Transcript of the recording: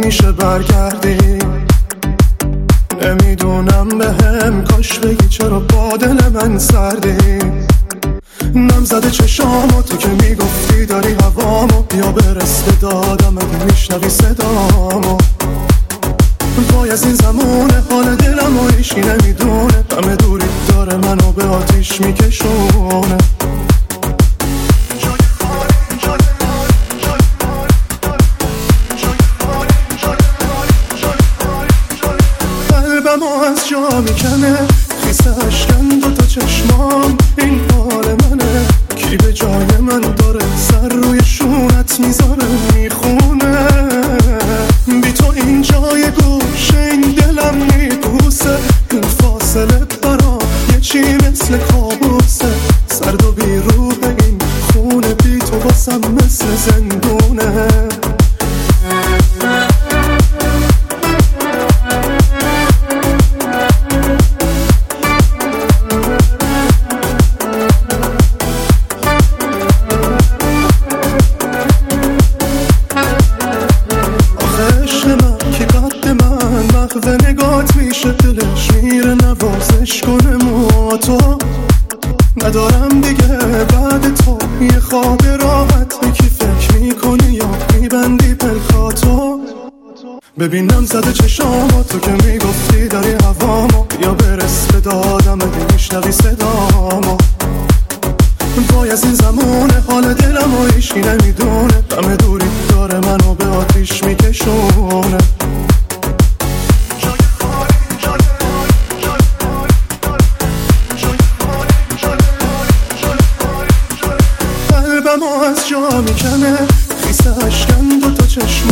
میشه برگردی. نمیدونم بهم کاش بگی چرا با دل من سردی. نم زده چشامو تو که میگفتی داری هوامو، بیا برس به دادم اگه میشنوی صدامو. وای از این زمونه حال دلمو هیچی نمیدونه، همه دوری داره منو به آتیش میکشونه. قلبمو از جا میکنه خیسه اشکن دوتا چشمام، این حال منه. کی به جای من داره سر روی شونت میذاره میخونه. بی تو این جای گوشه این دلم میبوسه، این فاصله برا یه چی مثل کابوسه. سرد و بی روح این خونه بی تو واسم مثل زندونه. به نگات میشه دلش میره نوازش کنه موهاتو. ندارم دیگه بعد تو یه خواب راحت، یکی فکر میکنی یا میبندی پلکاتو. ببینم زده چشامو تو که میگفتی داری هوامو، یا برس به دادم اگه میشنوی صدامو. وای از این زمونه حال دلمو هیچی نمیدونه، همه دوری داره منو به آتیش میکشونه. قلبمو از جا میکنه خیسه اشکن دوتا چشم